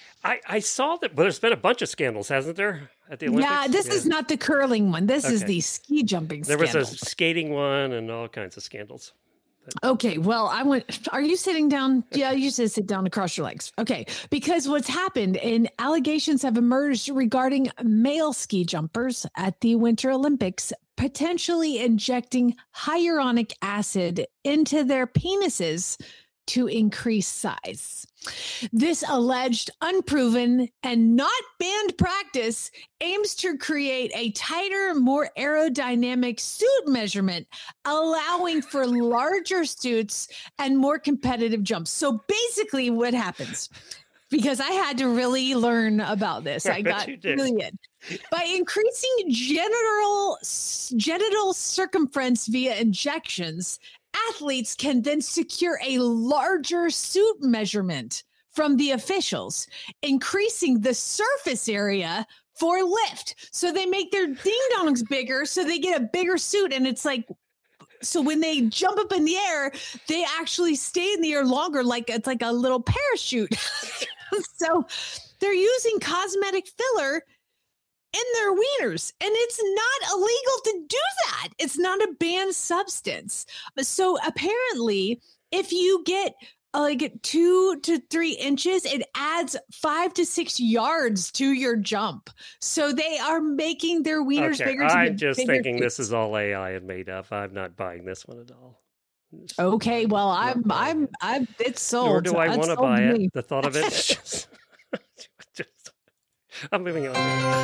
I saw that. Well, there's been a bunch of scandals, hasn't there, at the Olympics? Yeah, this is not the curling one. This is the ski jumping scandal. There was a skating one and all kinds of scandals. Okay, well, are you sitting down? Yeah, you should sit down and cross your legs. Okay, because what's happened, and allegations have emerged regarding male ski jumpers at the Winter Olympics potentially injecting hyaluronic acid into their penises to increase size. This alleged, unproven, and not banned practice aims to create a tighter, more aerodynamic suit measurement, allowing for larger suits and more competitive jumps. So basically what happens, because I had to really learn about this, I got really in. By increasing genital circumference via injections, athletes can then secure a larger suit measurement from the officials, increasing the surface area for lift. So they make their ding-dongs bigger, so they get a bigger suit. And it's like, so when they jump up in the air, they actually stay in the air longer, like it's like a little parachute. So they're using cosmetic filler in their wieners, and it's not illegal to do that. It's not a banned substance. So apparently, if you get like 2 to 3 inches, it adds 5 to 6 yards to your jump. So they are making their wieners bigger. I'm just thinking this is all AI and made up. I'm not buying this one at all. Okay, well, I'm it's sold. Nor do I want to buy it. The thought of it is just I'm moving on.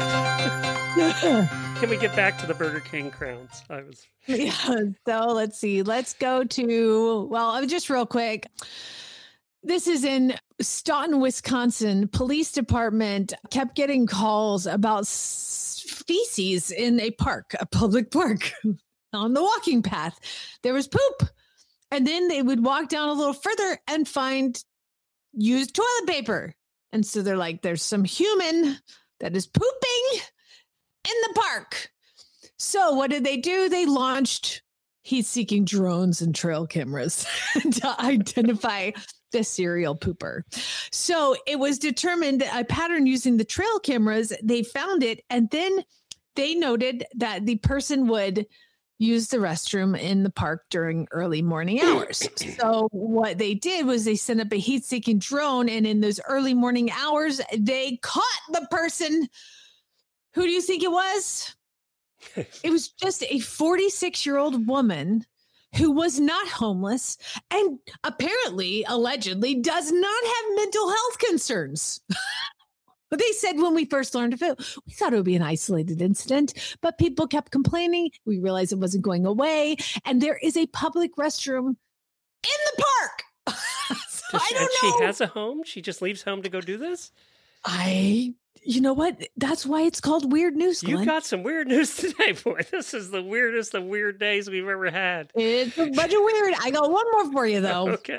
Can we get back to the Burger King crowns? Yeah. So let's see. Let's go to, just real quick. This is in Staunton, Wisconsin. Police department kept getting calls about feces in a public park on the walking path. There was poop. And then they would walk down a little further and find used toilet paper. And so they're like, there's some human that is pooping in the park. So what did they do? They launched heat-seeking drones and trail cameras to identify the serial pooper. So it was determined a pattern using the trail cameras. They found it, and then they noted that the person would use the restroom in the park during early morning hours. So what they did was they sent up a heat-seeking drone, and in those early morning hours, they caught the person. Who do you think it was? It was just a 46-year-old woman who was not homeless and apparently, allegedly, does not have mental health concerns. But they said when we first learned of it, we thought it would be an isolated incident, but people kept complaining. We realized it wasn't going away. And there is a public restroom in the park. So I don't know. She has a home? She just leaves home to go do this? You know what? That's why it's called Weird News, Glenn. You got some weird news today, boy. This is the weirdest of weird days we've ever had. It's a bunch of weird. I got one more for you, though. Okay.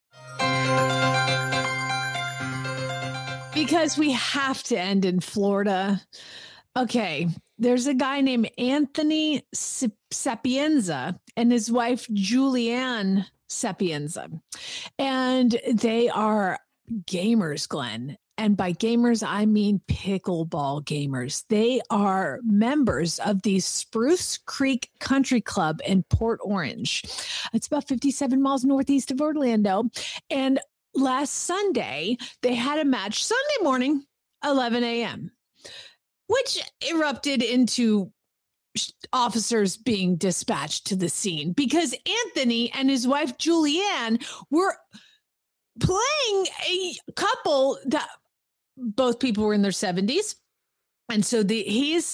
Because we have to end in Florida. Okay. There's a guy named Anthony Sapienza and his wife, Julianne Sapienza. And they are gamers, Glenn. And by gamers, I mean pickleball gamers. They are members of the Spruce Creek Country Club in Port Orange. It's about 57 miles northeast of Orlando. And last Sunday, they had a match Sunday morning, 11 a.m., which erupted into officers being dispatched to the scene because Anthony and his wife, Julianne, were playing a couple that both people were in their 70s. And so he's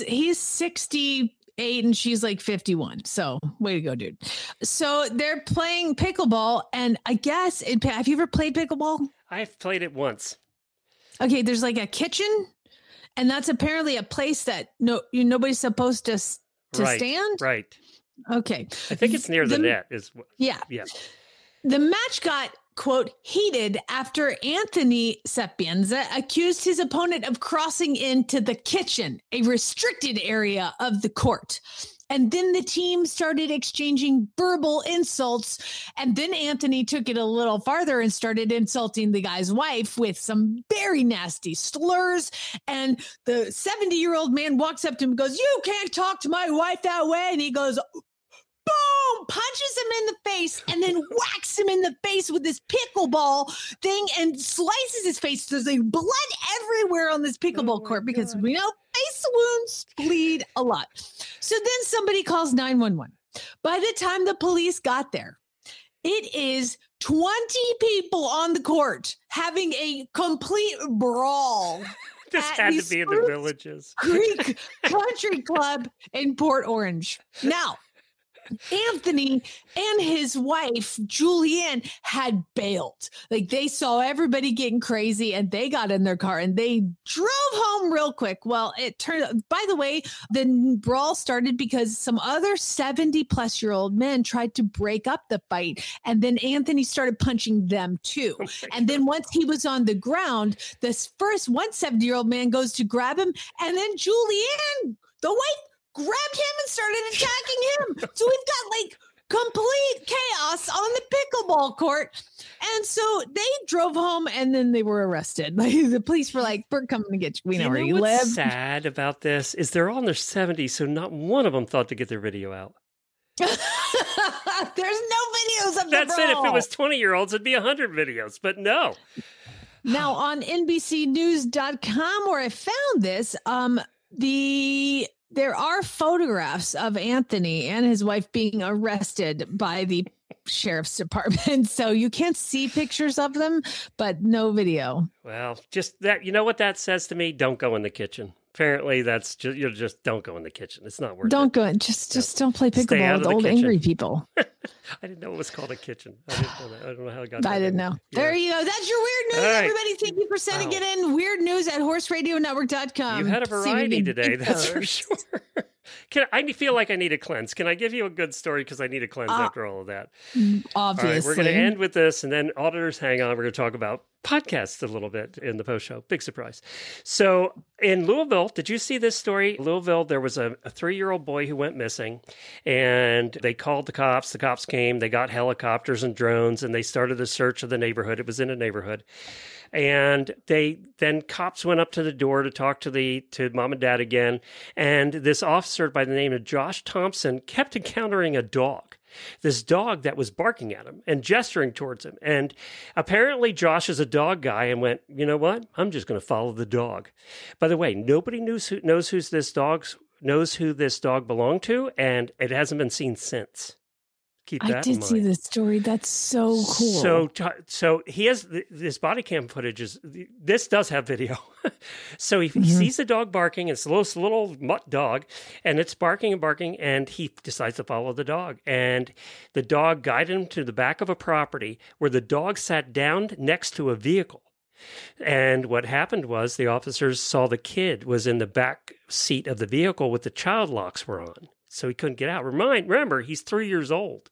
68 and she's like 51. So way to go, dude. So they're playing pickleball. And I guess, have you ever played pickleball? I've played it once. Okay. There's like a kitchen, and that's apparently a place that nobody's supposed to stand. Right. Okay. I think it's near the net. Yeah. Yeah. The match got, quote, heated after Anthony Sapienza accused his opponent of crossing into the kitchen, a restricted area of the court. And then the team started exchanging verbal insults. And then Anthony took it a little farther and started insulting the guy's wife with some very nasty slurs. And the 70-year-old man walks up to him and goes, "You can't talk to my wife that way." And he goes, boom, punches him in the face, and then whacks him in the face with this pickleball thing and slices his face. There's like blood everywhere on this pickleball court because we know face wounds bleed a lot. So then somebody calls 911. By the time the police got there, it is 20 people on the court having a complete brawl. This had to be in the Villages. Creek Country Club in Port Orange. Now, Anthony and his wife, Julianne, had bailed. Like, they saw everybody getting crazy and they got in their car and they drove home real quick. Well, it turned out, by the way, the brawl started because some other 70-plus-year-old men tried to break up the fight. And then Anthony started punching them too. And then once he was on the ground, this first 170-year-old man goes to grab him. And then Julianne, the wife, grabbed him and started attacking him. So we've got like complete chaos on the pickleball court. And so they drove home and then they were arrested. Like, the police were like, "We're coming to get you. We know where you live." What's sad about this is they're all in their 70s, so not one of them thought to get their video out. There's no videos of the That's it. If it brawl. was 20-year-olds, it'd be 100 videos, but no. Now on NBCnews.com, where I found this, there are photographs of Anthony and his wife being arrested by the sheriff's department. So you can't see pictures of them, but no video. Well, just that, you know what that says to me? Don't go in the kitchen. Apparently that's just don't go in the kitchen. It's not worth it. Don't go in. Just don't play Stay pickleball out with of the old kitchen. angry people. I didn't know it was called a kitchen. I didn't know that. I don't know how I got that. I didn't know. Yeah. There you go. That's your weird news, All right. everybody. Thank you for sending it in. Weird news at horseradionetwork.com. You had a See if we variety can today, beat that's for those. sure. I feel like I need a cleanse. Can I give you a good story? Because I need a cleanse after all of that. Obviously. All right, we're going to end with this, and then auditors, hang on. We're going to talk about podcasts a little bit in the post show. Big surprise. So in Louisville, did you see this story? Louisville, there was a 3-year-old boy who went missing, and they called the cops. The cops came. They got helicopters and drones, and they started a search of the neighborhood. It was in a neighborhood. And then cops went up to the door to talk to mom and dad again. And this officer by the name of Josh Thompson kept encountering a dog. This dog that was barking at him and gesturing towards him. And apparently Josh is a dog guy and went, you know what? I'm just going to follow the dog. By the way, nobody knows who this dog belonged to, and it hasn't been seen since. Keep that in mind. I did see this story. That's so cool. So he has this body cam footage. This does have video. So he sees the dog barking. It's this little mutt dog, and it's barking and barking, and he decides to follow the dog. And the dog guided him to the back of a property where the dog sat down next to a vehicle. And what happened was the officers saw the kid was in the back seat of the vehicle with the child locks were on. So he couldn't get out. Remember, he's 3 years old.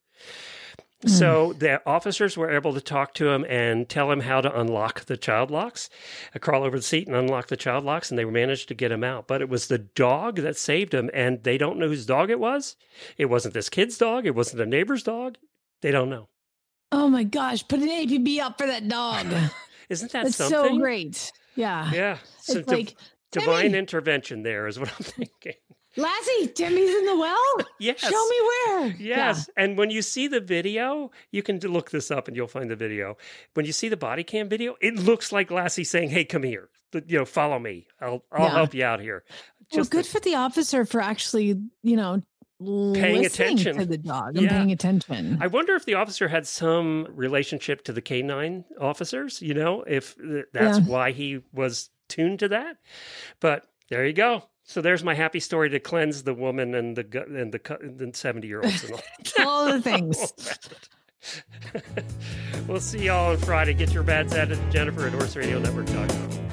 So the officers were able to talk to him and tell him how to unlock the child locks, crawl over the seat and unlock the child locks, and they managed to get him out. But it was the dog that saved him, and they don't know whose dog it was. It wasn't this kid's dog. It wasn't a neighbor's dog. They don't know. Oh, my gosh. Put an APB up for that dog. Isn't that That's something? so great. Yeah. Yeah. So It's like, divine Timmy. intervention there is what I'm thinking. Lassie, Timmy's in the well? Yes. Show me where. Yes. And when you see the video, you can look this up and you'll find the video. When you see the body cam video, it looks like Lassie saying, hey, come here. Follow me. I'll help you out here. Well, good for the officer for actually, paying listening attention to the dog and paying attention. I wonder if the officer had some relationship to the canine officers, if that's why he was tuned to that. But there you go. So there's my happy story to cleanse the woman and the 70-year-olds and all. All the things. We'll see y'all on Friday. Get your bads at it, Jennifer at horseradionetwork.com.